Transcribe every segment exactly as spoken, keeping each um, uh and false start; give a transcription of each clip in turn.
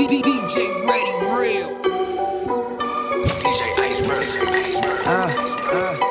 D J Ready Real. D J Iceberg. Iceberg. Uh, uh.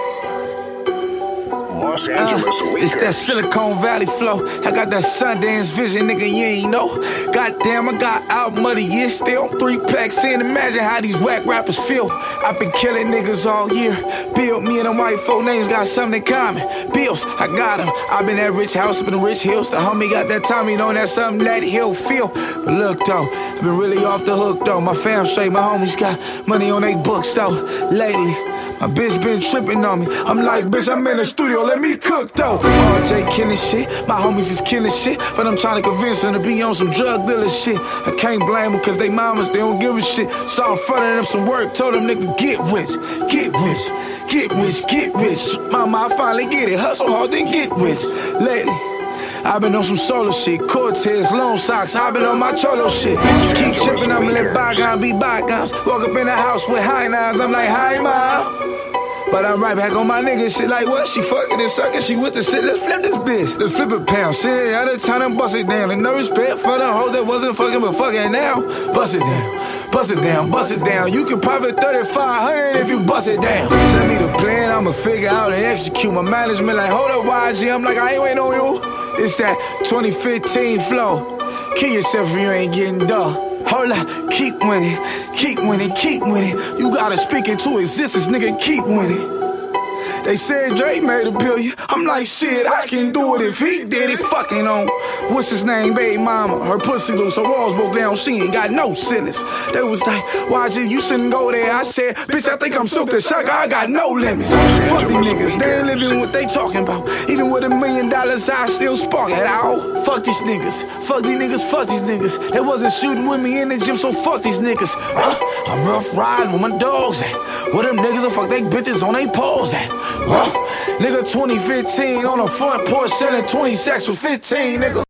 Los Angeles, uh, it's that Silicon Valley flow. I got that Sundance vision, nigga, you ain't know. Goddamn, I got album of the year still. Three packs in, imagine how these whack rappers feel. I've been killing niggas all year. Bill, me and them white folk names got something in common. Bills, I got them. I've been at rich house up in the rich hills. The homie got that Tommy, know that's something that he'll feel. But look though, I've been really off the hook though. My fam straight, my homies got money on they books though. Lately, my bitch been tripping on me. I'm like, bitch, I'm in the studio, let me cook though. R J killing shit, my homies is killing shit. But I'm trying to convince them to be on some drug dealer shit. I can't blame them cause they mamas, they don't give a shit. So I'm fronting them some work, told them nigga get rich, get rich, get rich, get rich. Mama, I finally get it, hustle hard then get rich. Lately, I've been on some solo shit, Cortez, long socks, I've been on my cholo shit. Bitch, keep tripping, I'ma let bygones be bygones. Walk up in the house with high nines, I'm like, hi, mom. But I'm right back on my nigga shit like, what? She fucking and sucking, she with the shit, let's flip this bitch. Let's flip it pound, sit it out of time and bust it down. And no respect for the hoes that wasn't fucking but fucking now. Bust it down, bust it down, bust it down. You can profit thirty-five hundred if you bust it down. Send me the plan, I'ma figure out and execute. My management like, hold up Y G, I'm like, I ain't waiting on you. It's that twenty fifteen flow. Kill yourself if you ain't getting duh. Hold up, keep winning, keep winning, keep winning. You gotta speak into existence, nigga, keep winning. They said Drake made a billion. I'm like, shit, I can do it if he did it. Fucking on, what's his name, baby mama? Her pussy loose, her walls broke down, she ain't got no ceilings. They was like, why is it you shouldn't go there? I said, bitch, I think I'm so the sucker, I got no limits. Fuck these niggas, they ain't living what they talking about. Even with a million dollars, I still spark it out. Fuck these niggas, fuck these niggas, fuck these niggas. They wasn't shooting with me in the gym, so fuck these niggas. Uh, I'm rough riding with my dogs at. Where them niggas will fuck they bitches on they paws at. Huh? Nigga, twenty fifteen on the front porch selling twenty sacks for fifteen, nigga.